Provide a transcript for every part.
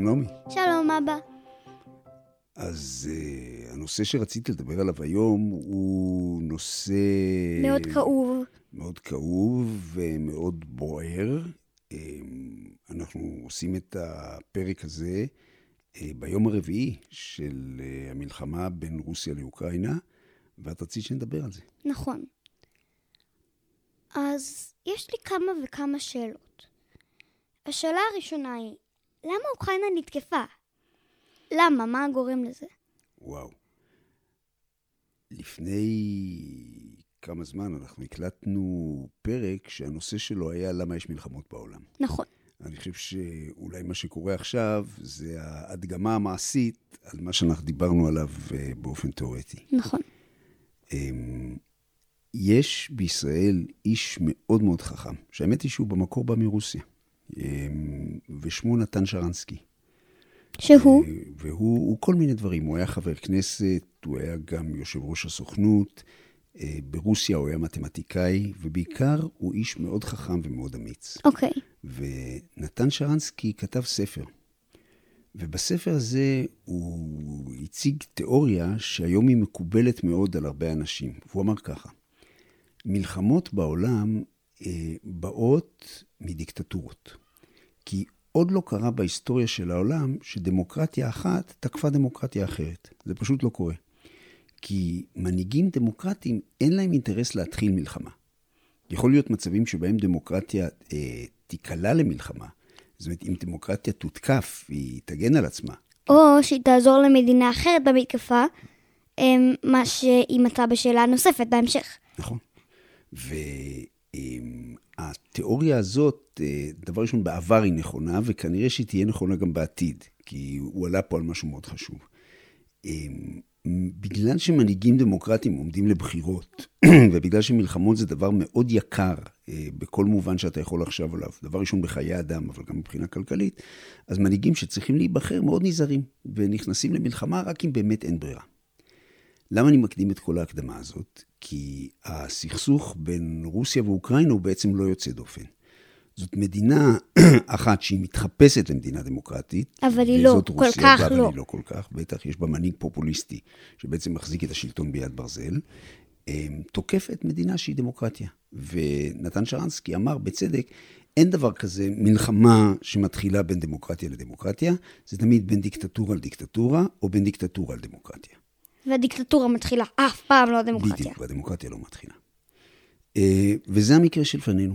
שלום נעמי. שלום אבא. אז הנושא שרציתי לדבר עליו היום הוא נושא מאוד כאוב. מאוד כאוב ומאוד בוער. אנחנו עושים את הפרק הזה ביום הרביעי של המלחמה בין רוסיה לאוקראינה, ואת רצית שנדבר על זה. נכון. אז יש לי כמה וכמה שאלות. השאלה הראשונה היא, למה אוקראינה נתקפה? למה? מה הגורם לזה? וואו. לפני כמה זמן אנחנו הקלטנו פרק שהנושא שלו היה למה יש מלחמות בעולם. נכון. אני חושב שאולי מה שקורה עכשיו זה ההדגמה המעשית על מה שאנחנו דיברנו עליו באופן תיאורטי. נכון. יש בישראל איש מאוד מאוד חכם, שהאמת היא שהוא במקור בא מרוסיה, ושמו נתן שרנסקי. שהוא? והוא כל מיני דברים. הוא היה חבר כנסת, הוא היה גם יושב ראש הסוכנות, ברוסיה הוא היה מתמטיקאי, ובעיקר הוא איש מאוד חכם ומאוד אמיץ. אוקיי. ונתן שרנסקי כתב ספר. ובספר הזה הוא הציג תיאוריה שהיום היא מקובלת מאוד על הרבה אנשים. והוא אמר ככה, מלחמות בעולם באות מדיקטטורות. כי עוד לא קרה בהיסטוריה של העולם שדמוקרטיה אחת תקפה דמוקרטיה אחרת. זה פשוט לא קורה. כי מנהיגים דמוקרטיים אין להם אינטרס להתחיל מלחמה. יכול להיות מצבים שבהם דמוקרטיה תיקלה למלחמה. זאת אומרת, אם דמוקרטיה תותקף, היא תגן על עצמה. או שהיא תעזור למדינה אחרת במתקפה, מה שהיא מצאה בשאלה נוספת בהמשך. נכון. והתיאוריה הזאת, דבר ראשון, בעבר היא נכונה, וכנראה שהיא תהיה נכונה גם בעתיד, כי הוא עלה פה על משהו מאוד חשוב. בגלל שמנהיגים דמוקרטיים עומדים לבחירות, ובגלל שמלחמות זה דבר מאוד יקר, בכל מובן שאתה יכול לחשוב עליו, דבר ראשון בחיי אדם, אבל גם מבחינה כלכלית, אז מנהיגים שצריכים להיבחר מאוד נזהרים, ונכנסים למלחמה רק אם באמת אין ברירה. למה אני מקדים את כל ההקדמה הזאת? כי הסכסוך בין רוסיה ואוקראינה הוא בעצם לא יוצא דופן. זאת מדינה אחת שהיא מתחפשת למדינה דמוקרטית. אבל היא לא, כל כך לא. אבל היא לא כל כך. בטח יש בה מנהיג פופוליסטי, שבעצם מחזיק את השלטון ביד ברזל. תוקפת מדינה שהיא דמוקרטיה. ונתן שרנסקי אמר בצדק, אין דבר כזה מלחמה שמתחילה בין דמוקרטיה לדמוקרטיה, זה תמיד בין דיקטטורה לדיקטטורה, או בין דיקטטורה לדמוקרטיה. והדיקטטורה מתחילה אף פעם לא דמוקרטיה. בדיוק, והדמוקרטיה לא מתחילה. וזה המקרה שלפנינו.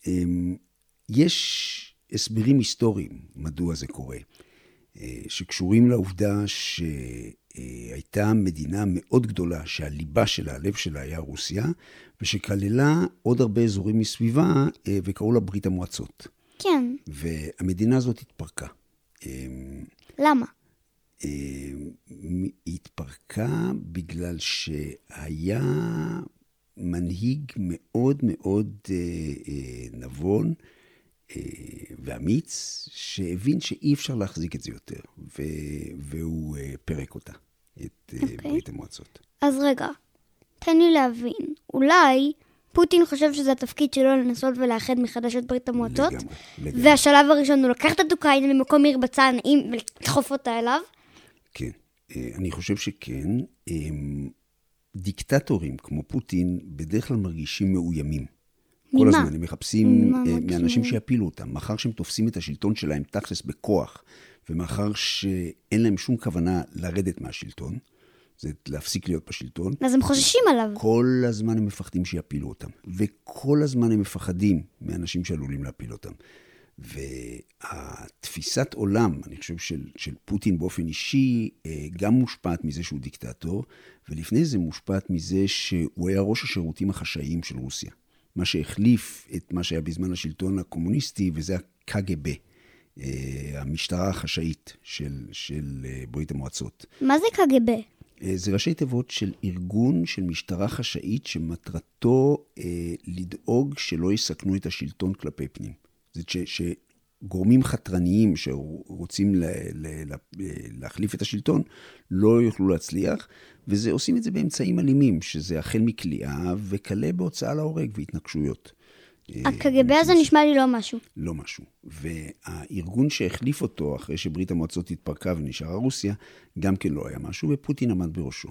יש הסברים היסטוריים מדוע זה קורה, שקשורים לעובדה שהייתה מדינה מאוד גדולה, שהליבה שלה, הלב שלה היה רוסיה, ושכללה עוד הרבה אזורים מסביבה, וקראו לה ברית המועצות. כן. והמדינה הזאת התפרקה. למה? היא התפרקה בגלל שהיה מנהיג מאוד מאוד נבון ואמיץ, שהבין שאי אפשר להחזיק את זה יותר, והוא פרק אותה, את ברית המועצות. אז רגע, תן לי להבין, אולי פוטין חושב שזה התפקיד שלו לנסות ולאחד מחדש את ברית המועצות, לגמרי. והשלב הראשון הוא לקח את אוקראינה ממקום מרבצה נעים ולדחוף אותה אליו? כן, אני חושב שכן. דיקטטורים כמו פוטין בדרך כלל מרגישים מאוימים. כל הזמן הם מחפשים מאנשים שיפילו אותם. מאחר שהם תופסים את השלטון שלהם תכלס בכוח, ומאחר שאין להם שום כוונה לרדת מהשלטון, זה להפסיק להיות בשלטון. אז הם חוששים עליו. כל הזמן הם מפחדים שיפילו אותם. וכל הזמן הם מפחדים מאנשים שעלולים להפיל אותם. והתפיסת עולם, אני חושב של פוטין באופן אישי, גם מושפעת מזה שהוא דיקטטור, ולפני זה מושפעת מזה שהוא היה ראש השירותים החשאיים של רוסיה. מה שהחליף את מה שהיה בזמן השלטון הקומוניסטי, וזה הקג"ב, המשטרה החשאית של ברית המועצות. מה זה קג"ב? זה ראשי תיבות של ארגון של משטרה חשאית, שמטרתו לדאוג שלא יסכנו את השלטון כלפי פנים. זה שגורמים חתרניים שרוצים להחליף את השלטון לא יוכלו להצליח, וזה עושים את זה באמצעים אלימים, שזה החל מכליאה וכלה בהוצאה להורג והתנגשויות. הקג"ב הזה נשמע לי לא משהו. לא משהו. והארגון שהחליף אותו אחרי שברית המועצות התפרקה ונשארה רוסיה, גם כן לא היה משהו, ופוטין עמד בראשו.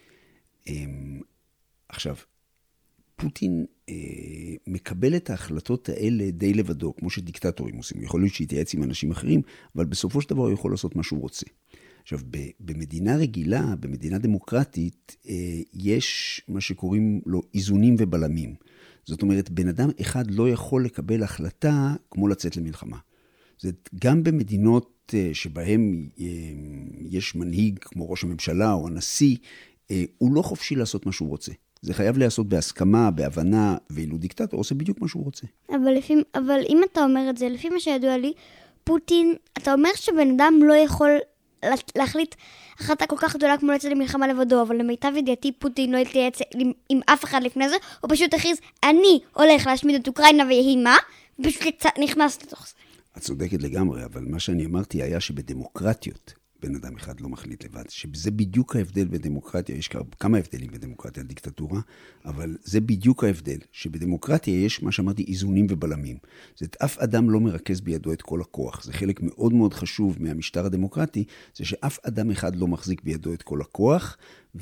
עכשיו, פוטין מקבל את ההחלטות האלה די לבדו, כמו שדיקטטורים עושים. יכול להיות שיתייעץ עם אנשים אחרים, אבל בסופו של דבר הוא יכול לעשות מה שהוא רוצה. עכשיו, במדינה רגילה, במדינה דמוקרטית, יש מה שקוראים לו איזונים ובלמים. זאת אומרת, בן אדם אחד לא יכול לקבל החלטה כמו לצאת למלחמה. זאת גם במדינות שבהם יש מנהיג כמו ראש הממשלה או הנשיא, הוא לא חופשי לעשות מה שהוא רוצה. זה חייב לעשות בהסכמה, בהבנה, ואילו דיקטטור עושה בדיוק מה שהוא רוצה. אבל אם אתה אומר את זה, לפי מה שידוע לי, פוטין, אתה אומר שבן אדם לא יכול להחליט החלטה כל כך גדולה כמו לצאת למלחמה לבדו, אבל למיטב ידיעתי פוטין לא יתייעץ עם אף אחד לפני זה, הוא פשוט הכריז, אני הולך להשמיד את אוקראינה ויהי מה, ופשוט נכנס לתוך זה. את צודקת לגמרי, אבל מה שאני אמרתי היה שבדמוקרטיות בן אדם אחד לא מחליט לבד, שזה בדיוק ההבדל בדמוקרטיה, יש כמה הבדלים בדמוקרטיה, דיקטטורה, אבל זה בדיוק ההבדל, שבדמוקרטיה יש מה שאמרתי איזונים ובלמים. זאת אף אדם לא מרכז בידו את כל הכוח, זה חלק מאוד מאוד חשוב מהמשטר הדמוקרטי, זה שאף אדם אחד לא מחזיק בידו את כל הכוח,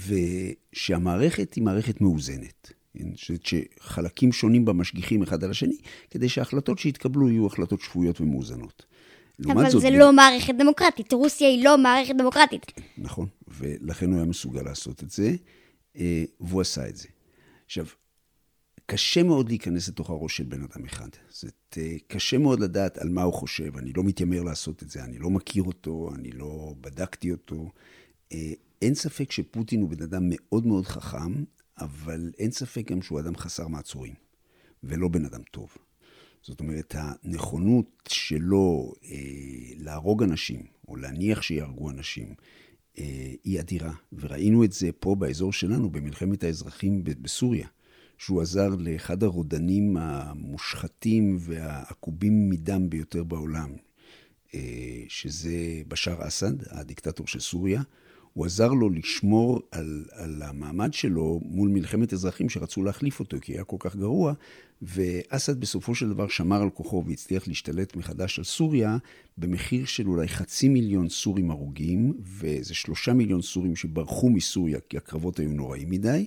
ושהמערכת היא מערכת מאוזנת. שחלקים שונים בה משגיחים אחד על השני, כדי שההחלטות שהתקבלו יהיו החלטות שפויות ומאוזנות. אבל זה לא מערכת דמוקרטית, רוסיה היא לא מערכת דמוקרטית. נכון, ולכן הוא היה מסוגל לעשות את זה, והוא עשה את זה. עכשיו, קשה מאוד להיכנס לתוך הראש של בן אדם אחד. זאת קשה מאוד לדעת על מה הוא חושב, אני לא מתיימר לעשות את זה, אני לא מכיר אותו, אני לא בדקתי אותו. אין ספק שפוטין הוא בן אדם מאוד מאוד חכם, אבל אין ספק גם שהוא אדם חסר מעצורים, ולא בן אדם טוב. זאת אומרת, הנכונות שלו להרוג אנשים, או להניח שיהרגו אנשים, היא אדירה. וראינו את זה פה באזור שלנו, במלחמת האזרחים בסוריה, שהוא עזר לאחד הרודנים המושחתים והעקובים מדם ביותר בעולם, שזה בשאר אסד, הדיקטטור של סוריה. הוא עזר לו לשמור על המעמד שלו מול מלחמת אזרחים שרצו להחליף אותו, כי היה כל כך גרוע, ואסד בסופו של דבר שמר על כוחו והצליח להשתלט מחדש על סוריה, במחיר של אולי 500,000 סורים הרוגים, וזה 3 מיליון סורים שברחו מסוריה, כי הקרבות היו נוראים מדי,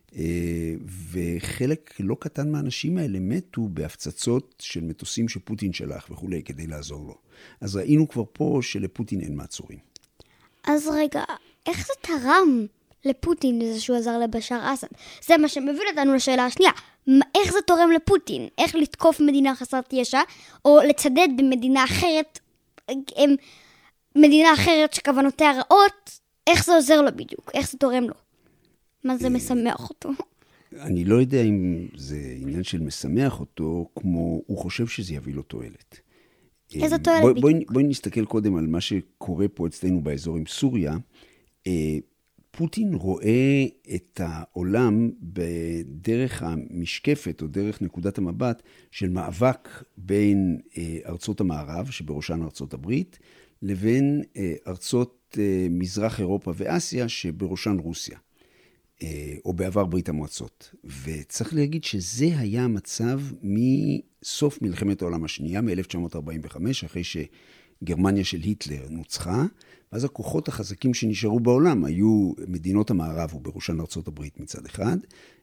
וחלק לא קטן מהאנשים האלה מתו בהפצצות של מטוסים שפוטין שלח וכו' כדי לעזור לו. אז ראינו כבר פה שלפוטין אין מעצורים. אז רגע, איך זה תרם לפוטין לזה שהוא עזר לבשאר אסד? זה מה שמביא אותנו לשאלה השנייה. איך זה תורם לפוטין? איך לתקוף מדינה חסרת ישע, או לצדד במדינה אחרת, מדינה אחרת שכוונותיה רעות, איך זה עוזר לו בדיוק? איך זה תורם לו? מה זה משמח אותו? אני לא יודע אם זה עניין של משמח אותו, כמו הוא חושב שזה יביא לו תועלת. איזה תועלת בדיוק? בואי נסתכל קודם על מה שקורה פה אצלנו באזור עם סוריה. פוטין רואה את העולם בדרך המשקפת או דרך נקודת המבט של מאבק בין ארצות המערב, שבראשן ארצות הברית, לבין ארצות מזרח אירופה ואסיה, שבראשן רוסיה, או בעבר ברית המועצות. וצריך להגיד שזה היה המצב מסוף מלחמת העולם השנייה, מ-1945, אחרי שגרמניה של היטלר נוצחה, ואז הכוחות החזקים שנשארו בעולם היו מדינות המערב, ובראשן ארצות הברית מצד אחד,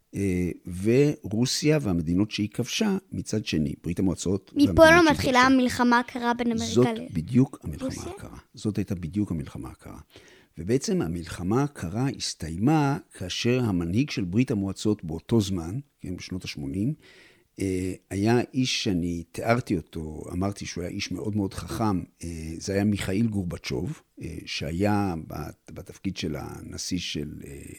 ורוסיה והמדינות שהיא כבשה מצד שני, ברית המועצות. מפה לא מתחילה המלחמה הקרה בין אמריקה זאת בדיוק המלחמה הקרה. זאת הייתה בדיוק המלחמה הקרה. ובעצם המלחמה הקרה הסתיימה כאשר המנהיג של ברית המועצות באותו זמן, כן, בשנות ה-80, היה איש שאני תיארתי אותו, אמרתי שהוא היה איש מאוד מאוד חכם, זה היה מיכאיל גורבצ'וב, שהיה בתפקיד של הנשיא של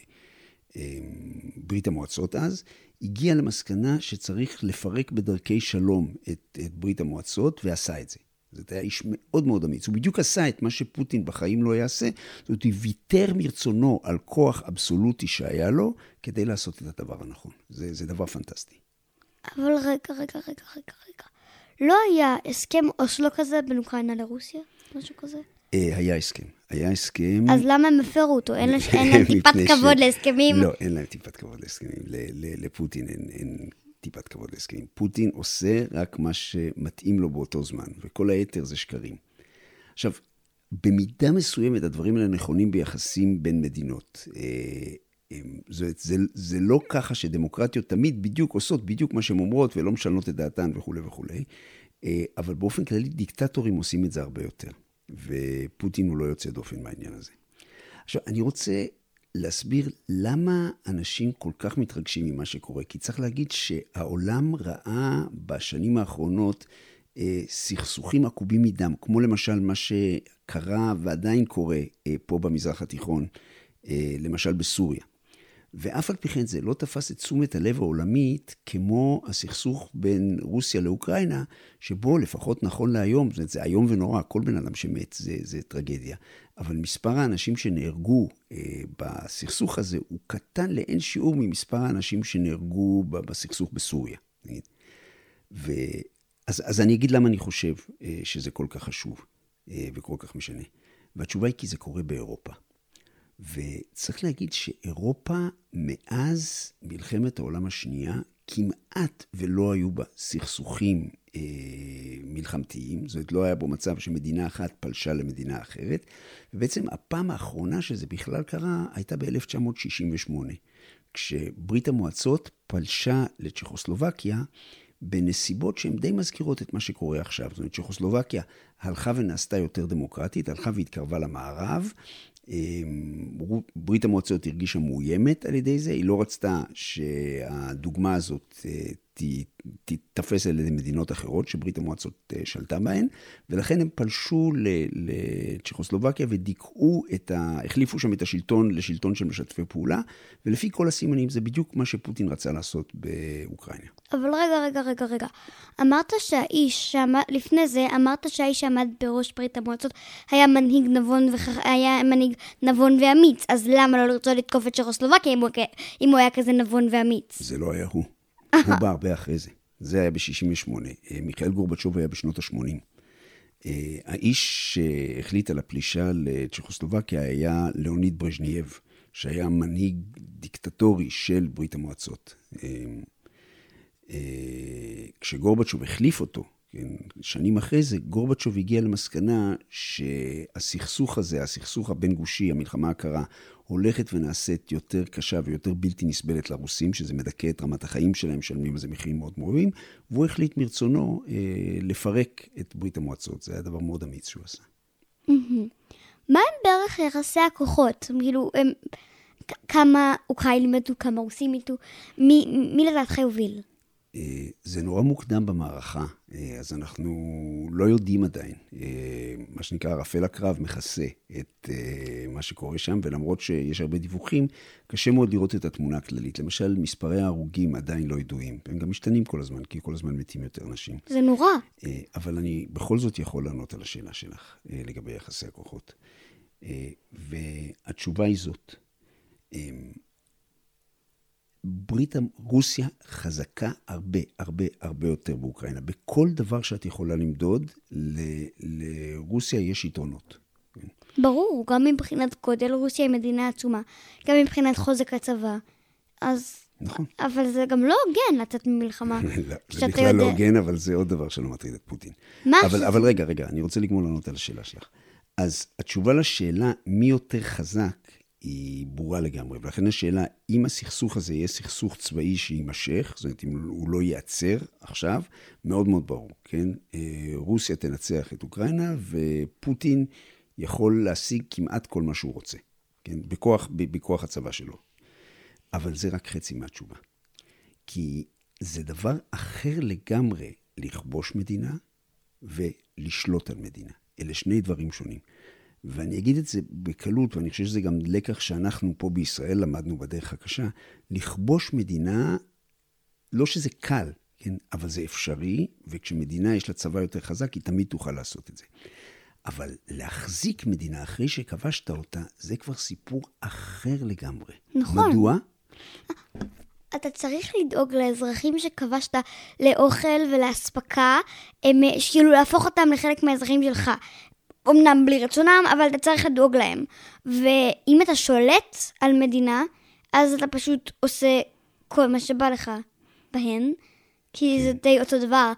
ברית המועצות אז, הגיע למסקנה שצריך לפרק בדרכי שלום את ברית המועצות, ועשה את זה. זאת היה איש מאוד מאוד אמיץ. הוא בדיוק עשה את מה שפוטין בחיים לא יעשה, זאת אומרת, הוא ויתר מרצונו על כוח אבסולוטי שהיה לו, כדי לעשות את הדבר הנכון. זה דבר פנטסטי. אבל רגע. לא היה הסכם אוסלו כזה בין אוקראינה לרוסיה? משהו כזה? היה הסכם. אז למה הם הפרו אותו? אין להם טיפת כבוד להסכמים? לא, אין להם טיפת כבוד להסכמים. לפוטין אין טיפת כבוד להסכמים. פוטין עושה רק מה שמתאים לו באותו זמן, וכל היתר זה שקרים. עכשיו, במידה מסוימת הדברים האלה נכונים ביחסים בין מדינות. זה לא ככה שדמוקרטיות תמיד בדיוק עושות בדיוק מה שהן אומרות, ולא משנות את דעתן וכו' וכו'. אבל באופן כללי דיקטטורים עושים את זה הרבה יותר. ופוטין הוא לא יוצא דופן מהעניין הזה. עכשיו, אני רוצה להסביר למה אנשים כל כך מתרגשים ממה שקורה. כי צריך להגיד שהעולם ראה בשנים האחרונות סכסוכים עקובים מדם, כמו למשל מה שקרה ועדיין קורה פה במזרח התיכון, למשל בסוריה. ואף על פי כן זה לא תפס את תשומת הלב העולמית כמו הסכסוך בין רוסיה לאוקראינה, שבו לפחות נכון להיום, זה היום ונורא, כל בן אדם שמת זה טרגדיה. אבל מספר האנשים שנהרגו בסכסוך הזה הוא קטן לאין שיעור ממספר האנשים שנהרגו בסכסוך בסוריה. אז אני אגיד למה אני חושב שזה כל כך חשוב וכל כך משנה. והתשובה היא כי זה קורה באירופה. וצריך להגיד שאירופה מאז מלחמת העולם השנייה כמעט ולא היו בה סכסוכים מלחמתיים. זאת אומרת, לא היה בו מצב שמדינה אחת פלשה למדינה אחרת. ובעצם הפעם האחרונה שזה בכלל קרה הייתה ב-1968, כשברית המועצות פלשה לצ'כוסלובקיה, בנסיבות שהן די מזכירות את מה שקורה עכשיו. זאת אומרת, צ'כוסלובקיה הלכה ונעשתה יותר דמוקרטית, הלכה והתקרבה למערב, ברית המועצות הרגישה מאוימת על ידי זה, היא לא רצתה שהדוגמה הזאת תתפס על ידי מדינות אחרות שברית המועצות שלטה בהן, ולכן הם פלשו לצ'כוסלובקיה ודיכאו החליפו שם את השלטון לשלטון של משתפי פעולה, ולפי כל הסימנים זה בדיוק מה שפוטין רצה לעשות באוקראינה. אבל רגע. אמרת שהאיש לפני זה, אמרת שהאיש שעמד בראש ברית המועצות היה מנהיג נבון ואמיץ, אז למה לא לרצות לתקוף את צ'כוסלובקיה אם הוא היה כזה נבון ואמיץ? זה לא היה הוא. הוא בא הרבה אחרי זה. זה היה ב-68. מיכאל גורבצ'וב היה בשנות ה-80. האיש שהחליט על הפלישה לצ'כוסלובקיה היה ליאוניד ברז'נייב, שהיה מנהיג דיקטטורי של ברית המועצות. כשגורבצ'וב החליף אותו, שנים אחרי זה, גורבצ'וב הגיע למסקנה שהסכסוך הזה, הסכסוך הבין גושי, המלחמה הקרה, הולכת ונעשית יותר קשה ויותר בלתי נסבלת לרוסים, שזה מדכא את רמת החיים שלהם, שלמים איזה מחירים מאוד מרובים, והוא החליט מרצונו לפרק את ברית המועצות. זה היה דבר מאוד אמיץ שהוא עשה. מה הם בערך יחסי הכוחות? כאילו, כמה אוקראינים מתו, כמה רוסים מתו? מי לדעתך יוביל? זה נורא מוקדם במערכה, אז אנחנו לא יודעים עדיין. מה שנקרא, רפל הקרב מכסה את מה שקורה שם, ולמרות שיש הרבה דיווחים, קשה מאוד לראות את התמונה הכללית. למשל, מספרי ההרוגים עדיין לא ידועים, הם גם משתנים כל הזמן, כי כל הזמן מתים יותר אנשים. זה נורא. אבל אני בכל זאת יכול לענות על השאלה שלך לגבי יחסי הכוחות. והתשובה היא זאת. רוסיה חזקה הרבה יותר באוקראינה. בכל דבר שאת יכולה למדוד, לרוסיה יש יתרונות. ברור, גם מבחינת גודל, רוסיה היא מדינה עצומה. גם מבחינת חוזק הצבא. אז... נכון. אבל זה גם לא הוגן לצאת ממלחמה. זה בכלל לא הוגן, אבל זה עוד דבר שלא מטריד את פוטין. אבל רגע, אני רוצה לגמור לענות על השאלה שלך. אז התשובה לשאלה מי יותר חזק, היא ברורה לגמרי, ולכן השאלה, אם הסכסוך הזה יהיה סכסוך צבאי שימשך, זאת אומרת, אם הוא לא ייעצר עכשיו, מאוד מאוד ברור, כן? רוסיה תנצח את אוקראינה, ופוטין יכול להשיג כמעט כל מה שהוא רוצה, כן? בכוח הצבא שלו. אבל זה רק חצי מהתשובה. כי זה דבר אחר לגמרי לכבוש מדינה ולשלוט על מדינה. אלה שני דברים שונים. ואני אגיד את זה בקלות, ואני חושב שזה גם לקח שאנחנו פה בישראל למדנו בדרך הקשה, לכבוש מדינה, לא שזה קל, כן? אבל זה אפשרי, וכשמדינה יש לה צבא יותר חזק, היא תמיד תוכל לעשות את זה. אבל להחזיק מדינה אחרי שכבשת אותה, זה כבר סיפור אחר לגמרי. נכון. מדוע? אתה צריך לדאוג לאזרחים שכבשת לאוכל ולהספקה, כאילו להפוך אותם לחלק מהאזרחים שלך. אמנם בלי רצונם, אבל אתה צריך לדאוג להם. ואם אתה שולט על מדינה, אז אתה פשוט עושה כל מה שבא לך בהן, כי זה די אותו דבר.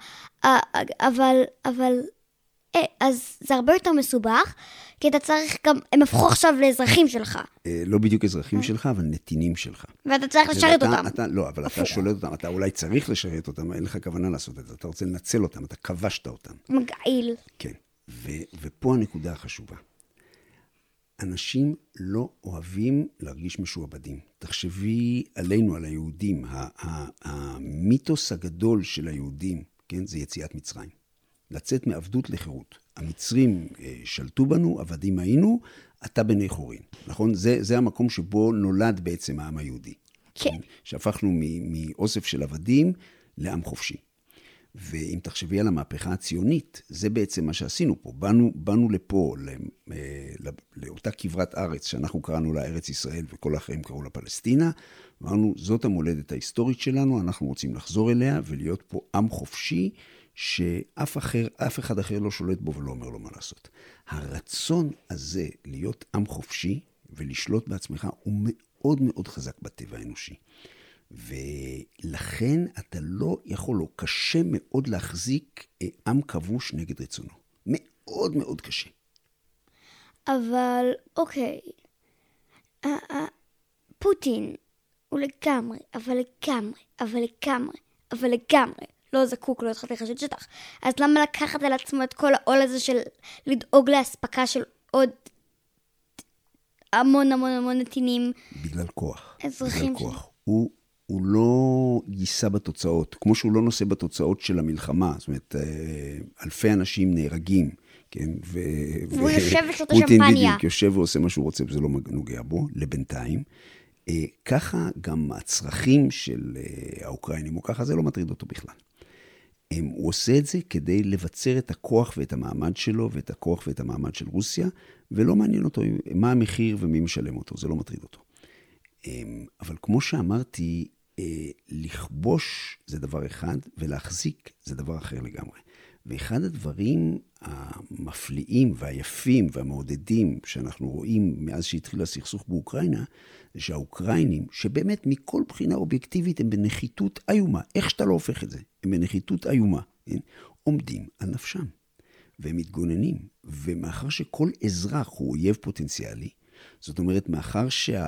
אז זה הרבה יותר מסובך, כי אתה צריך גם, הם הפכו עכשיו לאזרחים שלך. לא בדיוק אזרחים שלך, אבל נתינים שלך. ואתה צריך לשרת אותם. לא, אבל אתה שולט אותם, אתה אולי צריך לשרת אותם, אין לך כוונה לעשות את זה, אתה רוצה לנצל אותם, אתה כבשת אותם. מגעיל. כן, ופה הנקודה החשובה. אנשים לא אוהבים להרגיש משועבדים. תחשבי עלינו, על היהודים, המיתוס הגדול של היהודים, כן, זה יציאת מצרים. לצאת מעבדות לחירות. המצרים שלטו בנו, עבדים היינו, אתה בני חורין. נכון? זה המקום שבו נולד בעצם העם היהודי. כן. שהפכנו מאוסף של עבדים לעם חופשי. ואם תחשבי על המהפכה הציונית, זה בעצם מה שעשינו פה. באנו לפה, לאותה כברת ארץ, שאנחנו קראנו לה ארץ ישראל, וכל האחרים קראו לה פלסטינה, אמרנו, זאת המולדת ההיסטורית שלנו, אנחנו רוצים לחזור אליה, ולהיות פה עם חופשי, שאף אחד אחר לא שולט בו ולא אומר לו מה לעשות. הרצון הזה להיות עם חופשי ולשלוט בעצמך הוא מאוד מאוד חזק בטבע האנושי. ולכן אתה לא יכול, לא קשה מאוד להחזיק עם כבוש נגד רצונו. מאוד מאוד קשה. אבל, אוקיי, פוטין הוא לגמרי, אבל לגמרי. לא זקוק, לא יתחת לחשת שטח. אז למה לקחת על עצמו את כל העול הזה של לדאוג להספקה של עוד המון נתינים? בגלל כוח. אזרחים בגלל כוח. הוא לא יישא בתוצאות, כמו שהוא לא נושא בתוצאות של המלחמה. זאת אומרת, אלפי אנשים נהרגים, כן? והוא יושב ושותה פוטין שמפניה. בדיוק יושב ועושה מה שהוא רוצה, וזה לא נוגע בו, לבינתיים. ככה גם הצרכים של האוקראינים, או ככה זה לא מטריד אותו בכלל. הוא עושה את זה כדי לבצר את הכוח ואת המעמד שלו, ואת הכוח ואת המעמד של רוסיה, ולא מעניין אותו מה המחיר ומי משלם אותו, זה לא מטריד אותו. אבל כמו שאמרתי, לכבוש זה דבר אחד, ולהחזיק זה דבר אחר לגמרי. ואחד הדברים המפליאים והיפים והמעודדים שאנחנו רואים מאז שהתחיל הסכסוך באוקראינה, זה שהאוקראינים, שבאמת מכל בחינה אובייקטיבית הם בנחיתות איומה, איך שאתה לא הופך את זה, הם בנחיתות איומה, כן? עומדים על נפשם, והם מתגוננים, ומאחר שכל אזרח הוא אויב פוטנציאלי, זאת אומרת, מאחר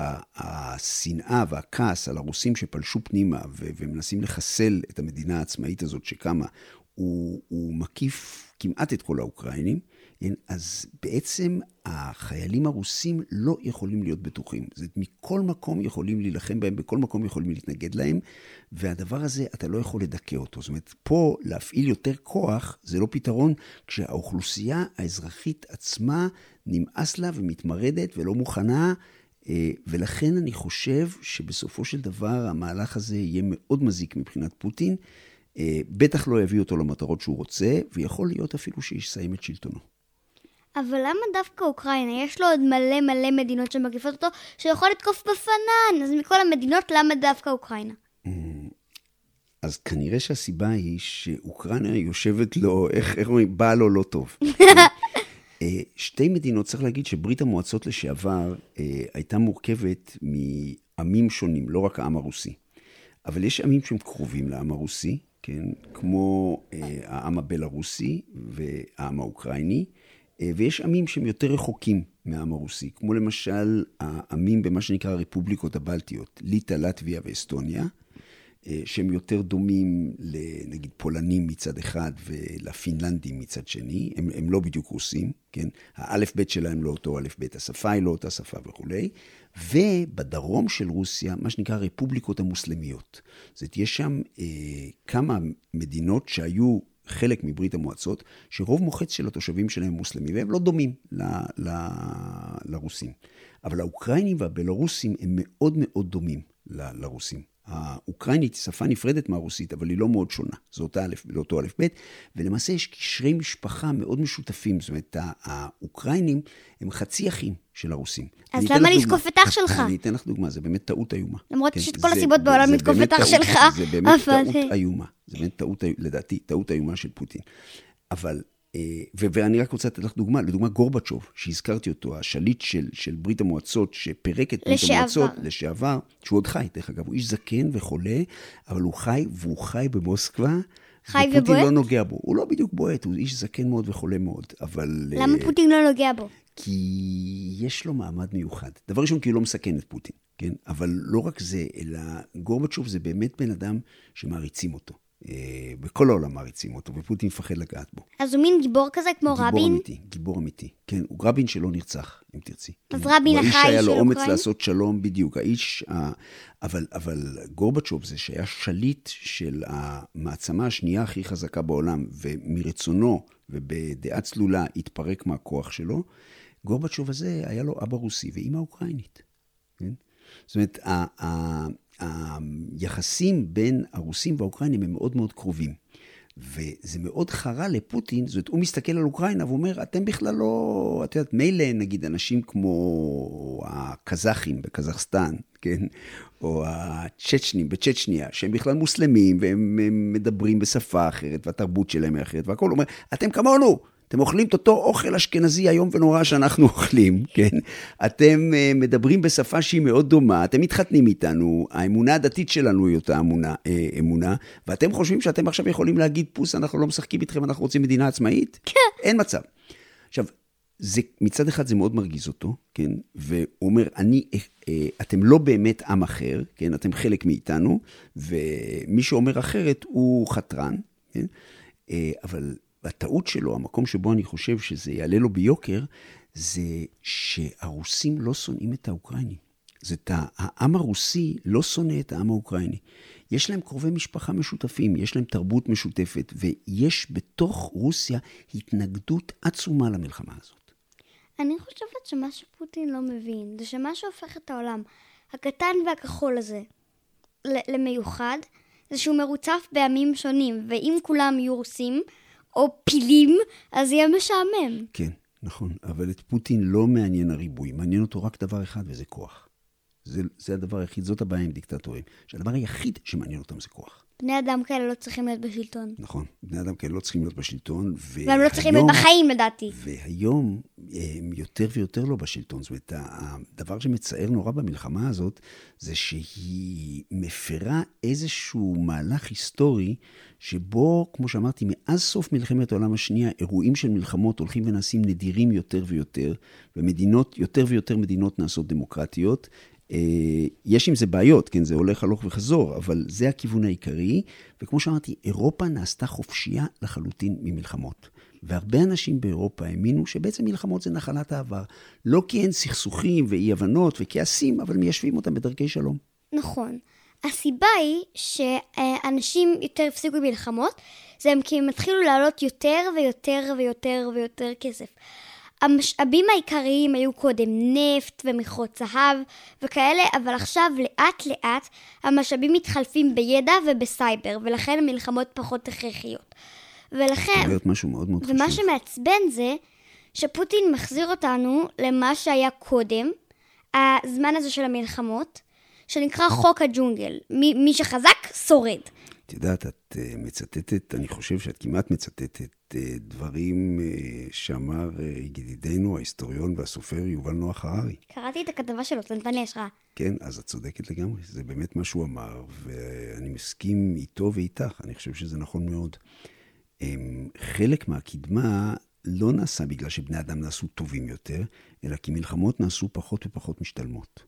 שהשנאה והכעס על הרוסים שפלשו פנימה, ומנסים לחסל את המדינה העצמאית הזאת שקמה, הוא מקיף כמעט את כל האוקראינים, אז בעצם החיילים הרוסים לא יכולים להיות בטוחים. זאת מכל מקום יכולים להילחם בהם, בכל מקום יכולים להתנגד להם, והדבר הזה אתה לא יכול לדכא אותו. זאת אומרת, פה להפעיל יותר כוח זה לא פתרון, כשהאוכלוסייה האזרחית עצמה נמאס לה ומתמרדת ולא מוכנה, ולכן אני חושב שבסופו של דבר המהלך הזה יהיה מאוד מזיק מבחינת פוטין, בטח לא יביא אותו למטרות שהוא רוצה, ויכול להיות אפילו שיסיים את שלטונו. אבל למה דווקא אוקראינה? יש לו עוד מלא מדינות שמקיפות אותו, שיכול לתקוף בפנן. אז מכל המדינות, למה דווקא אוקראינה? אז כנראה שהסיבה היא שאוקראינה יושבת לו, איך אומרים, בא לו לא טוב. שתי מדינות, צריך להגיד שברית המועצות לשעבר הייתה מורכבת מעמים שונים, לא רק העם הרוסי. אבל יש עמים שהם קרובים לעם הרוסי, כן? כמו העם הבלרוסי והעם האוקראיני, ויש עמים שהם יותר רחוקים מהעם הרוסי, כמו למשל העמים במה שנקרא הרפובליקות הבלטיות, ליטא, לטביה ואסטוניה, שהם יותר דומים לנגיד פולנים מצד אחד ולפינלנדים מצד שני, הם לא בדיוק רוסים, כן? האלף בית שלהם לא אותו אלף בית, השפה היא לא אותה שפה וכו'. ובדרום של רוסיה, מה שנקרא הרפובליקות המוסלמיות. זאת יש שם כמה מדינות שהיו חלק מברית המועצות, שרוב מוחץ של התושבים שלהם מוסלמים, והם לא דומים לרוסים. אבל האוקראינים והבלרוסים הם מאוד מאוד דומים לרוסים. האוקראינית היא שפה נפרדת מהרוסית, אבל היא לא מאוד שונה. זה אותו אלף בית, ולמעשה יש קשרי משפחה מאוד משותפים. זאת אומרת, האוקראינים הם חצי אחים של הרוסים. אז למה לתקוף את אח שלך? אני אתן לך דוגמה, זה באמת טעות איומה. למרות שיש את כל הסיבות בעולם לתקוף את אח שלך. זה באמת טעות איומה. זה באמת לדעתי, טעות איומה של פוטין. אבל ואני רק רוצה לתת לך דוגמה, לדוגמה גורבצ'וב, שהזכרתי אותו, השליט של ברית המועצות, שפרק את ברית המועצות לשעבר, שהוא עוד חי, דרך אגב, הוא איש זקן וחולה, אבל הוא חי, והוא חי במוסקבה, חי ובועט? ופוטין לא נוגע בו. הוא לא בדיוק בועט, הוא איש זקן מאוד וחולה מאוד, אבל... למה פוטין לא נוגע בו? כי יש לו מעמד מיוחד. דבר ראשון, כי הוא לא מסכן את פוטין, כן? אבל לא רק זה, אלא גורבצ'וב זה באמת בן אדם שמעריצים אותו. בכל העולם מעריצים אותו, ופוטין מפחד לגעת בו. אז הוא מין גיבור כזה כמו רבין? גיבור אמיתי. כן, הוא רבין שלא נרצח, אם תרצי. אז רבין החי של אוקראינה? האיש היה לו אומץ לעשות שלום, בדיוק. אבל גורבצ'וב זה שהיה שליט של המעצמה השנייה הכי חזקה בעולם, ומרצונו ובדעה צלולה התפרק מהכוח שלו, גורבצ'וב הזה היה לו אבא רוסי ואמא אוקראינית. כן? זאת אומרת, היחסים בין הרוסים והאוקראינים הם מאוד מאוד קרובים. וזה מאוד חרה לפוטין, זאת אומרת, הוא מסתכל על אוקראינה ואומר, אתם בכלל לא, את יודעת, מילא נגיד אנשים כמו הקזחים בקזחסטן, כן? או הצ'צ'נים בצ'צ'ניה, שהם בכלל מוסלמים, והם מדברים בשפה אחרת, והתרבות שלהם היא אחרת, והכל אומר, אתם כמונו, אתם אוכלים את אותו אוכל אשכנזי היום ונורא שאנחנו אוכלים, כן? אתם מדברים בשפה שהיא מאוד דומה, אתם מתחתנים איתנו, האמונה הדתית שלנו היא אותה אמונה, ואתם חושבים שאתם עכשיו יכולים להגיד, פוס, אנחנו לא משחקים איתכם, אנחנו רוצים מדינה עצמאית? אין מצב. עכשיו, מצד אחד זה מאוד מרגיז אותו, כן? והוא אומר, אתם לא באמת עם אחר, כן? אתם חלק מאיתנו, ומי שאומר אחרת הוא חתרן, כן? אבל הטעות שלו, המקום שבו אני חושב שזה יעלה לו ביוקר, זה שהרוסים לא שונאים את האוקראינים. העם הרוסי לא שונא את העם האוקראיני. יש להם קרובי משפחה משותפים, יש להם תרבות משותפת, ויש בתוך רוסיה התנגדות עצומה למלחמה הזאת. אני חושבת שמה שפוטין לא מבין, זה שמה שהופך את העולם, הקטן והכחול הזה, למיוחד, זה שהוא מרוצף בעמים שונים, ואם כולם יהיו רוסים, או פילים, אז יהיה משעמם. כן, נכון. אבל את פוטין לא מעניין הריבוי. מעניין אותו רק דבר אחד, וזה כוח. זה הדבר היחיד, זאת הבעיה עם דיקטטורים. שהדבר היחיד שמעניין אותם זה כוח. בני אדם כאלה לא צריכים להיות בשלטון. נכון. בני אדם כאלה לא צריכים להיות בשלטון. והם לא צריכים להיות בחיים, לדעתי. והיום הם יותר ויותר לא בשלטון. זאת אומרת, הדבר שמצער נורא במלחמה הזאת, זה שהיא מפרה איזשהו מהלך היסטורי, שבו, כמו שאמרתי, מאז סוף מלחמת העולם השנייה, אירועים של מלחמות הולכים ונעשים נדירים יותר ויותר, ומדינות, יותר ויותר מדינות נעשות דמוקרטיות. יש עם זה בעיות, כן, זה הולך הלוך וחזור, אבל זה הכיוון העיקרי, וכמו שאמרתי, אירופה נעשתה חופשייה לחלוטין ממלחמות. והרבה אנשים באירופה האמינו שבעצם מלחמות זה נחלת העבר. לא כי אין סכסוכים ואי הבנות וכעסים, אבל מיישבים אותם בדרכי שלום. נכון. הסיבה היא שאנשים יותר הפסיקו מלחמות, זה כי הם התחילו לעלות יותר ויותר ויותר ויותר כסף. המשאבים העיקריים היו קודם נפט ומכרות זהב וכאלה, אבל עכשיו לאט לאט המשאבים מתחלפים בידע ובסייבר, ולכן המלחמות פחות הכרחיות. ולכן, ומה שמעצבן זה שפוטין מחזיר אותנו למה שהיה קודם, הזמן הזה של המלחמות, שנקרא חוק הג'ונגל. מי שחזק שורד. את יודעת, את מצטטת, אני חושב שאת כמעט מצטטת דברים שאמר ידידנו, ההיסטוריון והסופר יובל נוח הררי. קראתי את הכתבה שלו, זה נתן לי השראה. כן, אז את צודקת לגמרי, זה באמת מה שהוא אמר, ואני מסכים איתו ואיתך, אני חושב שזה נכון מאוד. חלק מהקדמה לא נעשה בגלל שבני אדם נעשו טובים יותר, אלא כי מלחמות נעשו פחות ופחות משתלמות.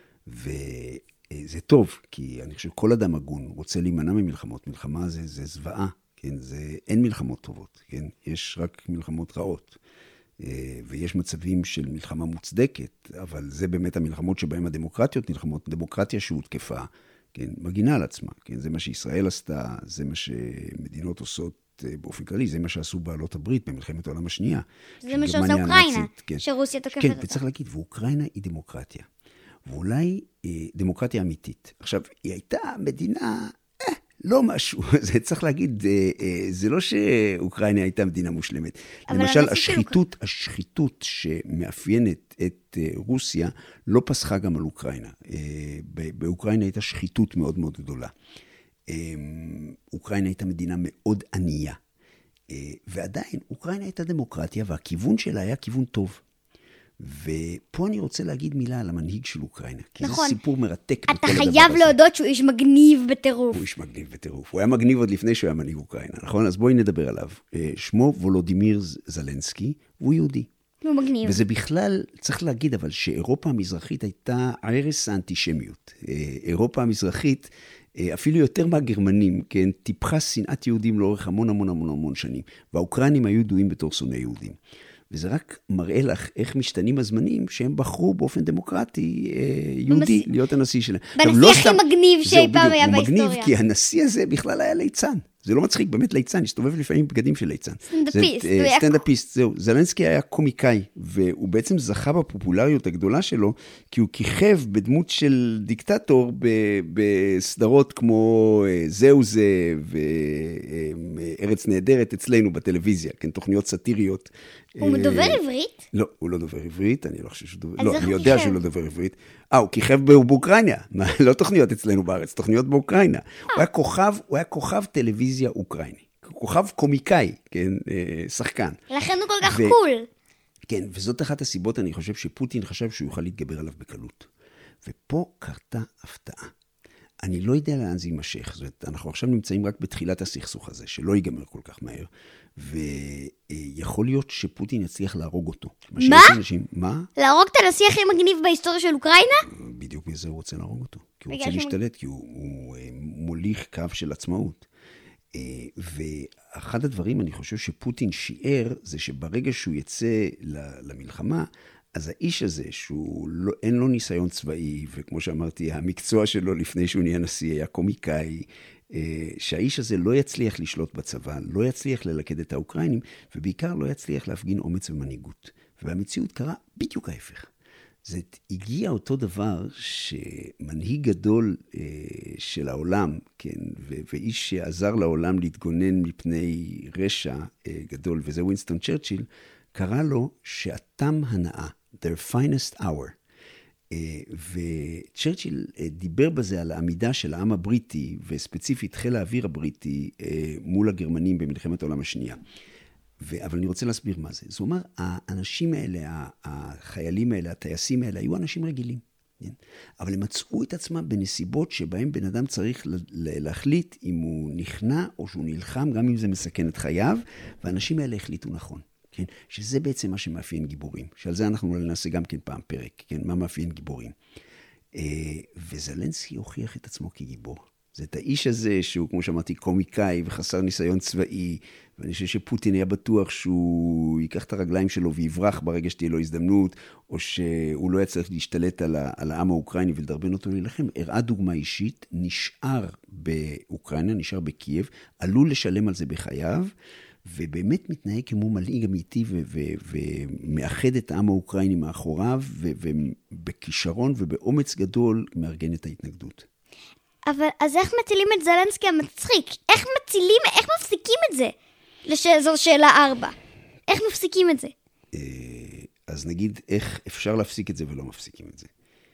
זה טוב, כי אני חושב כל אדם הגון רוצה להימנע ממלחמות. מלחמה זה זוועה, כן? אין מלחמות טובות, כן? יש רק מלחמות רעות. ויש מצבים של מלחמה מוצדקת, אבל זה באמת המלחמות שבהם הדמוקרטיות נלחמות. דמוקרטיה שהותקפה, כן? מגינה על עצמה, כן? זה מה שישראל עשתה, זה מה שמדינות עושות באופן כללי, זה מה שעשו בעלות הברית במלחמת העולם השנייה. זה מה שעושה אוקראינה, כן. שרוסיה תוקפת אותה. כן, וצריך להגיד, ואוקראינה היא דמוקרטיה. ואולי דמוקרטיה אמיתית. עכשיו, היא הייתה מדינה, לא משהו, זה צריך להגיד, זה לא שאוקראינה הייתה מדינה מושלמת. למשל, השחיתות שמאפיינת את רוסיה, לא פסחה גם על אוקראינה. באוקראינה הייתה שחיתות מאוד מאוד גדולה. אוקראינה הייתה מדינה מאוד ענייה. ועדיין, אוקראינה הייתה דמוקרטיה, והכיוון שלה היה כיוון טוב. ופה אני רוצה להגיד מילה על המנהיג של אוקראינה, כי נכון. זה סיפור מרתק. אתה חייב להודות שהוא איש מגניב בטירוף. הוא איש מגניב בטירוף. הוא היה מגניב עוד לפני שהוא היה מנהיג אוקראינה, נכון? אז בואי נדבר עליו. שמו וולודימיר זלנסקי, והוא יהודי. הוא מגניב. וזה בכלל, צריך להגיד אבל, שאירופה המזרחית הייתה ערש האנטישמיות. אירופה המזרחית, אפילו יותר מהגרמנים, כן, טיפחה שנאת יהודים לאורך המון שנים. והאוקראינים היו ידועים בתור שונאי יהודים. וזה רק מראה לך איך משתנים הזמנים שהם בחרו באופן דמוקרטי יהודי להיות הנשיא שלהם. בנשיא הכי מגניב שאי פעם היה בהיסטוריה. הוא מגניב כי הנשיא הזה בכלל היה ליצן. זה לא מצחיק, באמת ליצן, הסתובב לפעמים בגדים של ליצן. סטנדאפיסט, זהו. זלנסקי היה קומיקאי, והוא בעצם זכה בפופולריות הגדולה שלו, כי הוא כיכב בדמות של דיקטטור בסדרות כמו זהו זה, וארץ נהדרת אצלנו בטלוויזיה, כן, תוכניות סאטיריות. הוא דובר עברית? לא, הוא לא דובר עברית, אני לא חושב שהוא דובר, לא, אני יודע שהוא לא דובר עברית. הוא כיכב באוקראינה, לא תוכניות אצלנו בארץ, תוכניות באוקראינה. הוא היה כוכב טלוויזיה אוקראיני, כוכב קומיקאי, כן, שחקן. לכן הוא כל כך קול. כן, וזאת אחת הסיבות, אני חושב שפוטין חשב שהוא יוכל להתגבר עליו בקלות. ופה קרתה הפתעה. אני לא יודע לאן זה יימשך, זאת אומרת, אנחנו עכשיו נמצאים רק בתחילת הסכסוך הזה, שלא ייגמר כל כך מהר, ויכול להיות שפוטין יצליח להרוג אותו. מה? מה? להרוג את הנשיא הכי מגניב בהיסטוריה של אוקראינה? בדיוק מזה הוא רוצה להרוג אותו, כי הוא רוצה להשתלט, כי הוא מוליך קו של עצמאות. ואחד הדברים, אני חושב שפוטין שיער, זה שברגע שהוא יצא למלחמה, אז האיש הזה, אין לו ניסיון צבאי, וכמו שאמרתי, המקצוע שלו לפני שהוא נהיה נשיא היה קומיקאי, שהאיש הזה לא יצליח לשלוט בצבא, לא יצליח ללכד את האוקראינים, ובעיקר לא יצליח להפגין אומץ ומנהיגות. ובמציאות קרה בדיוק ההפך. זה הגיע אותו דבר שמנהיג גדול של העולם, כן, ואיש שעזר לעולם להתגונן מפני רשע גדול, וזה ווינסטון צ'רצ'יל, קרא לו שעתם הנאה, their finest hour. וצ'רצ'יל דיבר בזה על העמידה של העם הבריטי, וספציפית חיל האוויר הבריטי, מול הגרמנים במלחמת העולם השנייה. אבל אני רוצה להסביר מה זה. זאת אומרת, האנשים האלה, החיילים האלה, הטייסים האלה, היו אנשים רגילים. אבל הם מצאו את עצמם בנסיבות שבהם בן אדם צריך להחליט אם הוא נכנע או שהוא נלחם, גם אם זה מסכן את חייו, והאנשים האלה החליטו נכון. כן? שזה בעצם מה שמאפיין גיבורים. שעל זה אנחנו נעשה גם כן פעם פרק. כן? מה מאפיין גיבורים? וזלנסקי הוכיח את עצמו כגיבור. זה את האיש הזה שהוא, כמו שאמרתי, קומיקאי וחסר ניסיון צבאי, ואני חושב שפוטין היה בטוח שהוא ייקח את הרגליים שלו ויברח ברגע שתהיה לו הזדמנות, או שהוא לא יצטרך להשתלט על העם האוקראיני ולדרבן אותו להילחם. הראה דוגמה אישית, נשאר באוקראינה, נשאר בקייב, עלול לשלם על זה בחייו, ובאמת מתנהג כמו מלהיג אמיתי ומאחד את העם האוקראיני מאחוריו, ובכישרון ובאומץ גדול מארגן את ההתנגדות. אבל אז איך מצילים את זלנסקי המצחיק? איך מפסיקים את זה? זו שאלה 4. איך מפסיקים את זה? אז נגיד איך אפשר להפסיק את זה ולא מפסיקים את זה.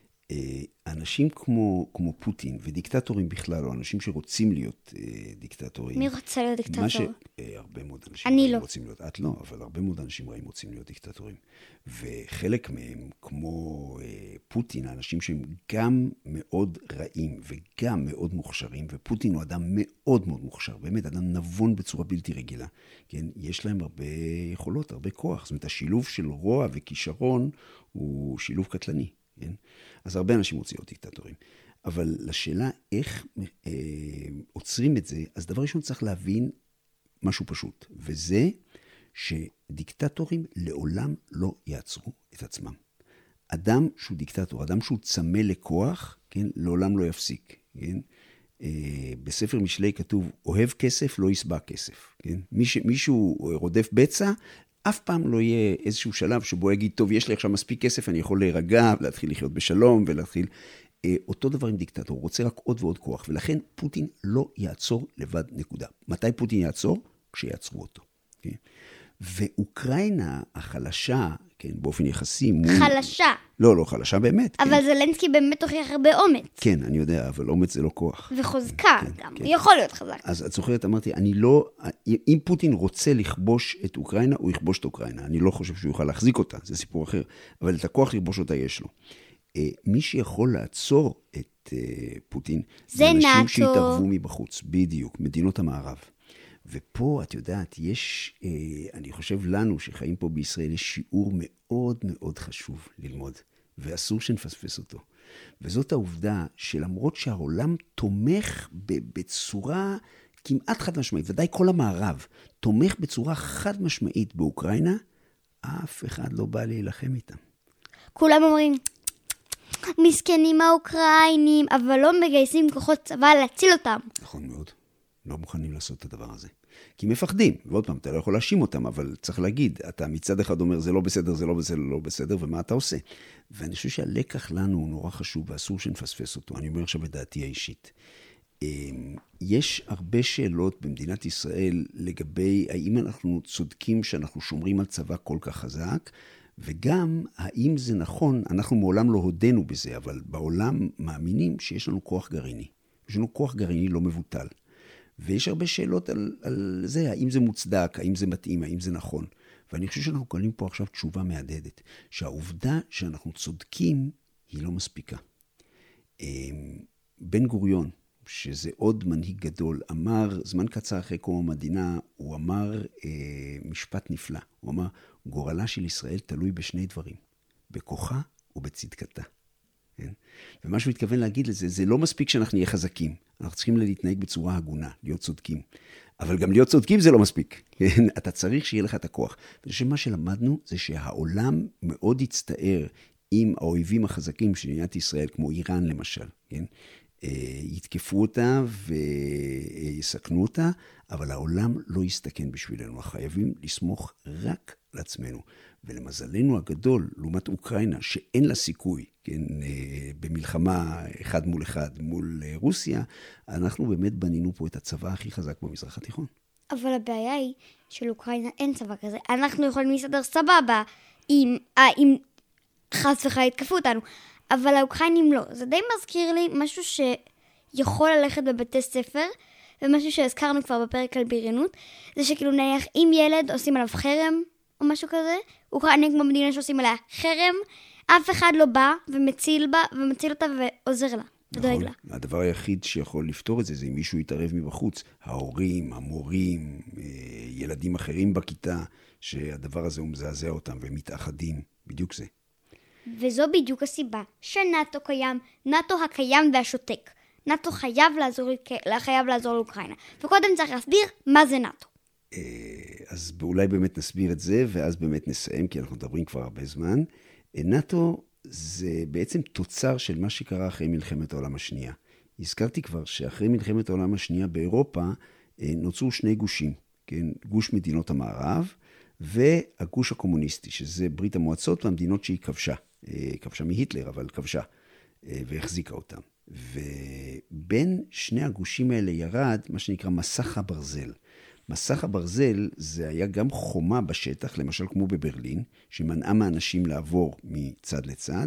אנשים כמו פוטין ודיקטטורים בכלל, או אנשים שרוצים להיות דיקטטורים. מי רוצה להיות דיקטטור? הרבה מאוד אנשים אני לא. רוצים להיות, את לא, אבל הרבה מאוד אנשים רעים רוצים להיות דיקטטורים. וחלק מהם, כמו פוטין, האנשים שהם גם מאוד רעים וגם מאוד מוכשרים, ופוטין הוא אדם מאוד מאוד מוכשר, באמת אדם נבון בצורה בלתי רגילה. כן? יש להם הרבה יכולות, הרבה כוח. זאת אומרת, השילוב של רוע וכישרון הוא שילוב קטלני. כן? אז הרבה אנשים רוצים להיות דיקטטורים. אבל לשאלה איך עוצרים את זה, אז דבר ראשון צריך להבין משהו פשוט, וזה שדיקטטורים לעולם לא יעצרו את עצמם. אדם שהוא דיקטטור, אדם שהוא צמא לכוח, כן? לעולם לא יפסיק. כן? בספר משלי כתוב, אוהב כסף לא יסבע כסף. כן? מישהו רודף בצע, אף פעם לא יהיה איזשהו שלב שבו יגיד, טוב, יש לי עכשיו מספיק כסף, אני יכול להירגע, להתחיל לחיות בשלום, ולהתחיל... אותו דבר עם דיקטטור, הוא רוצה רק עוד ועוד כוח, ולכן פוטין לא יעצור לבד נקודה. מתי פוטין יעצור? כשיעצרו אותו. כן? ואוקראינה החלשה, כן, באופן יחסי... חלשה. לא, חלשה באמת. אבל זלנסקי באמת הוכיח הרבה אומץ. כן, אני יודע, אבל אומץ זה לא כוח. וחוזקה גם, הוא יכול להיות חזק. אז את זוכרת, אמרתי, אם פוטין רוצה לכבוש את אוקראינה, הוא יכבוש את אוקראינה. אני לא חושב שהוא יוכל להחזיק אותה, זה סיפור אחר. אבל את הכוח לכבוש אותה יש לו. מי שיכול לעצור את פוטין, זה אנשים שהתערבו מבחוץ, בדיוק, מדינות המערב. ופה, את יודעת, יש, אני חושב לנו שחיים פה בישראל, יש שיעור מאוד מאוד חשוב ללמוד, ואסור שנפספס אותו. וזאת העובדה שלמרות שהעולם תומך בצורה כמעט חד משמעית, ודאי כל המערב, תומך בצורה חד משמעית באוקראינה, אף אחד לא בא להילחם איתם. כולם אומרים, מסכנים האוקראינים, אבל לא מגייסים כוחות צבא להציל אותם. נכון מאוד. לא מוכנים לעשות את הדבר הזה. כי מפחדים, ועוד פעם, אתה לא יכול להאשים אותם, אבל צריך להגיד, אתה מצד אחד אומר, זה לא בסדר, זה לא בסדר, לא בסדר, ומה אתה עושה? ואני חושב שהלקח לנו הוא נורא חשוב, ואסור שנפספס אותו. אני אומר עכשיו את דעתי האישית. יש הרבה שאלות במדינת ישראל לגבי האם אנחנו צודקים שאנחנו שומרים על צבא כל כך חזק, וגם האם זה נכון, אנחנו מעולם לא הודנו בזה, אבל בעולם מאמינים שיש לנו כוח גרעיני. יש לנו כוח גרעיני לא מבוטל. ויש הרבה שאלות על זה, האם זה מוצדק, האם זה מתאים, האם זה נכון. ואני חושב שאנחנו קוראים פה עכשיו תשובה מהדהדת, שהעובדה שאנחנו צודקים היא לא מספיקה. בן גוריון, שזה עוד מנהיג גדול, אמר, זמן קצר אחרי קום המדינה, הוא אמר משפט נפלא. הוא אמר, גורלה של ישראל תלוי בשני דברים, בכוחה ובצדקתה. כן? ומה שהוא התכוון להגיד לזה, זה לא מספיק שאנחנו נהיה חזקים. אנחנו צריכים להתנהג בצורה הגונה, להיות צודקים. אבל גם להיות צודקים זה לא מספיק. כן? אתה צריך שיהיה לך את הכוח. ושמה שלמדנו זה שהעולם מאוד יצטער עם האויבים החזקים של מדינת ישראל, כמו איראן למשל. כן? יתקפו אותה ויסכנו אותה, אבל העולם לא יסתכן בשבילנו. חייבים לסמוך רק לעצמנו. ולמזלנו הגדול, לעומת אוקראינה, שאין לה סיכוי, כן, במלחמה אחד מול אחד מול רוסיה, אנחנו באמת בנינו פה את הצבא הכי חזק במזרח התיכון. אבל הבעיה היא שלאוקראינה אין צבא כזה. אנחנו יכולים להסתדר סבבה אם חס וחלילה יתקפו אותנו, אבל האוקראינים לא. זה די מזכיר לי משהו שיכול ללכת בבתי ספר, ומשהו שהזכרנו כבר בפרק על בריונות, זה שכאילו נניח אם ילד עושים עליו חרם, או משהו כזה, אוקראינה כמו מדינה שעושים עליה חרם, אף אחד לא בא ומציל אותה ועוזר לה, ודואג לה. הדבר היחיד שיכול לפתור את זה, זה אם מישהו יתערב מבחוץ, ההורים, המורים, ילדים אחרים בכיתה, שהדבר הזה הוא מזעזע אותם והם מתאחדים, בדיוק זה. וזו בדיוק הסיבה שנאטו קיים, נאטו הקיים והשותק. נאטו חייב לעזור לאוקראינה. וקודם צריך להסביר מה זה נאטו. אז אולי באמת נסביר את זה, ואז באמת נסיים, כי אנחנו מדברים כבר הרבה זמן. נאטו זה בעצם תוצר של מה שקרה אחרי מלחמת העולם השנייה. הזכרתי כבר שאחרי מלחמת העולם השנייה באירופה, נוצרו שני גושים, כן? גוש מדינות המערב, והגוש הקומוניסטי, שזה ברית המועצות והמדינות שהיא כבשה. כבשה מהיטלר, אבל כבשה, והחזיקה אותם. ובין שני הגושים האלה ירד מה שנקרא מסך הברזל. מסך הברזל זה היה גם חומה בשטח, למשל כמו בברלין, שמנעה מאנשים לעבור מצד לצד,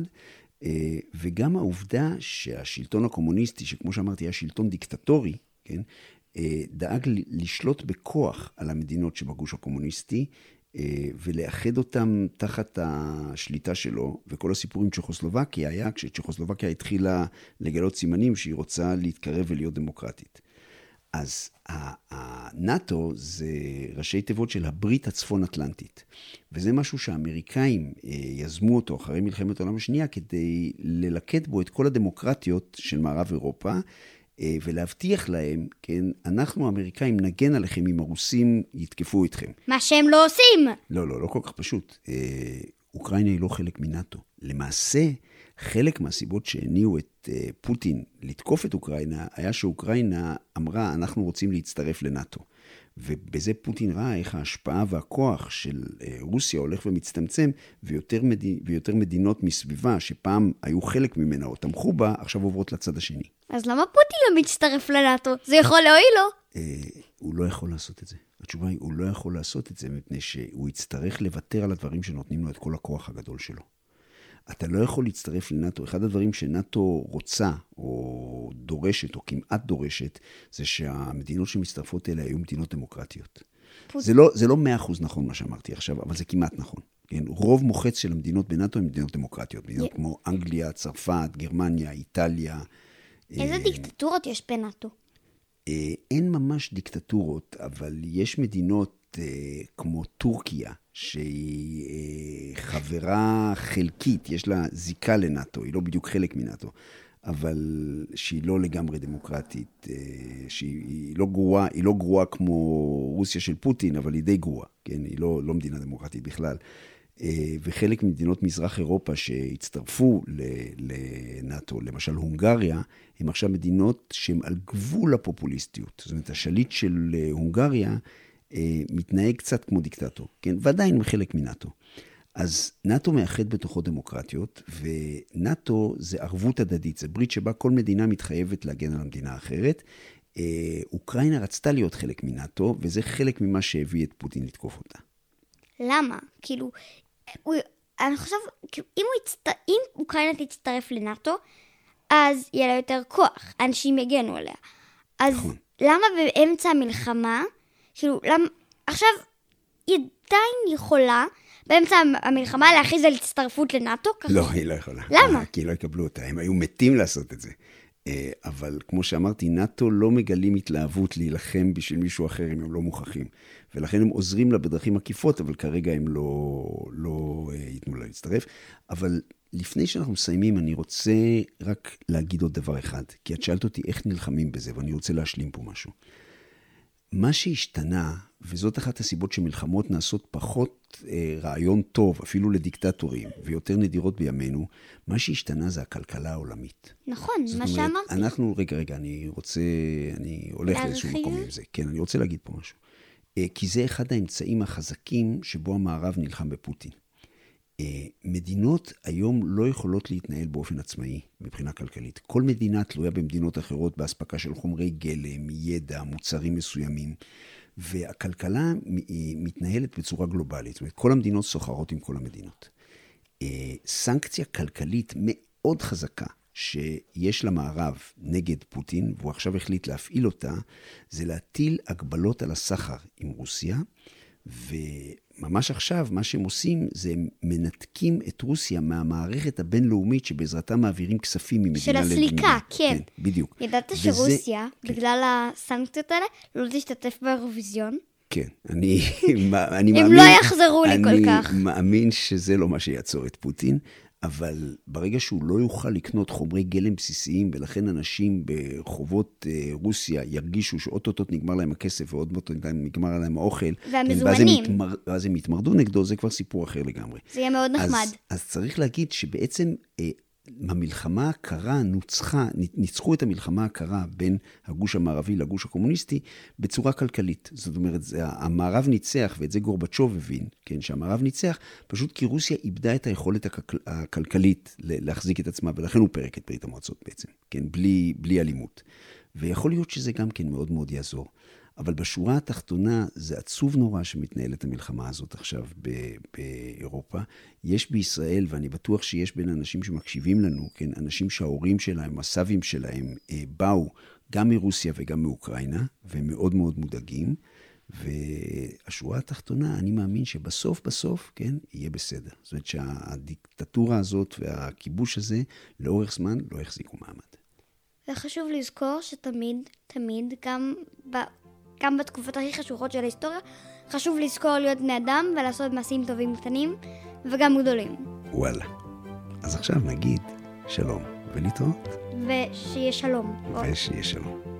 וגם העובדה שהשלטון הקומוניסטי, שכמו שאמרתי היה שלטון דיקטטורי, כן, דאג לשלוט בכוח על המדינות שבגוש הקומוניסטי, ולאחד אותם תחת השליטה שלו, וכל הסיפורים צ'כוסלובקיה היה, כשצ'כוסלובקיה התחילה לגלות סימנים שהיא רוצה להתקרב ולהיות דמוקרטית. אז הנאטו זה ראשי תיבות של הברית הצפון אטלנטית, וזה משהו שהאמריקאים יזמו אותו אחרי מלחמת העולם השנייה, כדי ללכד בו את כל הדמוקרטיות של מערב אירופה, ולהבטיח להם, כן, אנחנו האמריקאים נגן עליכם אם הרוסים יתקפו אתכם. מה שהם לא עושים. לא כל כך פשוט. אוקראינה היא לא חלק מנאטו. למעשה, חלק מהסיבות שהניעו את פוטין לתקוף את אוקראינה, היה שאוקראינה אמרה, אנחנו רוצים להצטרף לנאטו. ובזה פוטין ראה איך ההשפעה והכוח של רוסיה הולך ומצטמצם, ויותר מדינות מסביבה, שפעם היו חלק ממנה או תמכו בה, עכשיו עוברות לצד השני. אז למה פוטין לא מצטרף לנאטו? זה יכול להועיל לו? הוא לא יכול לעשות את זה. התשובה היא, הוא לא יכול לעשות את זה, מפני שהוא יצטרך לוותר על הדברים שנותנים לו את כל הכוח הגדול שלו. אתה לא יכול להצטרף לנאטו. אחד הדברים שנאטו רוצה, או דורשת, או כמעט דורשת, זה שהמדינות שמצטרפות אליה היו מדינות דמוקרטיות. זה לא 100% נכון מה שאמרתי עכשיו, אבל זה כמעט נכון. כן? רוב מוחץ של המדינות בנאטו הן מדינות דמוקרטיות. מדינות כמו אנגליה, צרפת, גרמניה, איטליה. איזה דיקטטורות יש בנאטו? אין ממש דיקטטורות, אבל יש מדינות כמו טורקיה, שהיא חברה חלקית, יש לה זיקה לנאטו, היא לא בדיוק חלק מנאטו, אבל שהיא לא לגמרי דמוקרטית, שהיא לא גרועה כמו רוסיה של פוטין, אבל היא די גרועה, כן? היא לא מדינה דמוקרטית בכלל. וחלק ממדינות מזרח אירופה שהצטרפו לנאטו, למשל הונגריה, הם עכשיו מדינות שהן על גבול הפופוליסטיות. זאת אומרת, השליט של הונגריה מתנהג קצת כמו דיקטטור, כן? ועדיין הם חלק מנאטו. אז נאטו מאחד בתוכו דמוקרטיות, ונאטו זה ערבות הדדית, זה ברית שבה כל מדינה מתחייבת להגן על המדינה האחרת. אוקראינה רצתה להיות חלק מנאטו, וזה חלק ממה שהביא את פוטין לתקוף אותה. למה? כאילו, אני חושב, אם אוקראינה תצטרף לנאטו, אז יהיה לה יותר כוח, אנשים יגנו עליה. אז למה באמצע המלחמה, כאילו, עכשיו היא עדיין יכולה, באמצע המלחמה להכריז על הצטרפות לנאטו? לא, היא לא יכולה. למה? כי לא יקבלו אותה, הם היו מתים לעשות את זה. אבל כמו שאמרתי, נאטו לא מגלים התלהבות להילחם בשביל מישהו אחר אם הם לא מוכחים. ולכן הם עוזרים לה בדרכים עקיפות, אבל כרגע הם לא ייתנו לה להצטרף. אבל לפני שאנחנו מסיימים, אני רוצה רק להגיד עוד דבר אחד. כי את שאלת אותי איך נלחמים בזה, ואני רוצה להשלים פה משהו. מה שהשתנה, וזאת אחת הסיבות שמלחמות נעשות פחות רעיון טוב, אפילו לדיקטטורים, ויותר נדירות בימינו, מה שהשתנה זה הכלכלה העולמית. נכון, מה שאמרתי. אנחנו, רגע, אני הולך לאיזשהו מקום עם זה. כן, אני רוצה להגיד פה משהו. כי זה אחד האמצעים החזקים שבו המערב נלחם בפוטין. מדינות היום לא יכולות להתנהל באופן עצמאי מבחינה כלכלית. כל מדינה תלויה במדינות אחרות בהספקה של חומרי גלם, ידע, מוצרים מסוימים, והכלכלה מתנהלת בצורה גלובלית. זאת אומרת, כל המדינות סוחרות עם כל המדינות. סנקציה כלכלית מאוד חזקה שיש למערב נגד פוטין, והוא עכשיו החליט להפעיל אותה, זה להטיל הגבלות על הסחר עם רוסיה, וממש עכשיו מה שהם עושים זה הם מנתקים את רוסיה מהמערכת הבינלאומית שבעזרתה מעבירים כספים ממדינה של הסליקה, כן. בדיוק. ידעת שרוסיה, בגלל הסנקציות האלה, לא תשתתף באירוויזיון? כן, אני מאמין... הם לא יחזרו לי כל כך. אני מאמין שזה לא מה שיעצור את פוטין, אבל ברגע שהוא לא יוכל לקנות חומרי גלם בסיסיים, ולכן אנשים ברחובות רוסיה ירגישו שאוטוטוט נגמר להם הכסף, ועוד מעט נגמר להם האוכל, והמזומנים. ואז הם יתמרדו נגדו, זה כבר סיפור אחר לגמרי. זה יהיה מאוד נחמד. אז צריך להגיד שבעצם המלחמה הקרה ניצחו את המלחמה הקרה בין הגוש המערבי לגוש הקומוניסטי בצורה כלכלית. זאת אומרת, המערב ניצח, ואת זה גורבצ'וב הבין, כן, שהמערב ניצח, פשוט כי רוסיה איבדה את היכולת הכלכלית להחזיק את עצמה, ולכן הוא פרק את ברית המועצות בעצם, כן, בלי אלימות. ויכול להיות שזה גם כן מאוד מאוד יעזור. אבל בשורה התחתונה זה עצוב נורא שמתנהלת המלחמה הזאת עכשיו באירופה. יש בישראל, ואני בטוח שיש בין אנשים שמקשיבים לנו, כן, אנשים שההורים שלהם, הסבים שלהם, באו גם מרוסיה וגם מאוקראינה, והם מאוד מאוד מודאגים. והשורה התחתונה, אני מאמין שבסוף, כן, יהיה בסדר. זאת אומרת שהדיקטטורה הזאת והכיבוש הזה, לאורך זמן לא יחזיקו מעמד. וחשוב לזכור שתמיד, גם בתקופות הכי חשוכות של ההיסטוריה, חשוב לזכור להיות בני אדם ולעשות מעשים טובים קטנים וגם גדולים. וואלה. אז עכשיו נגיד שלום ולהתראות. ושיהיה שלום. ושיהיה שלום.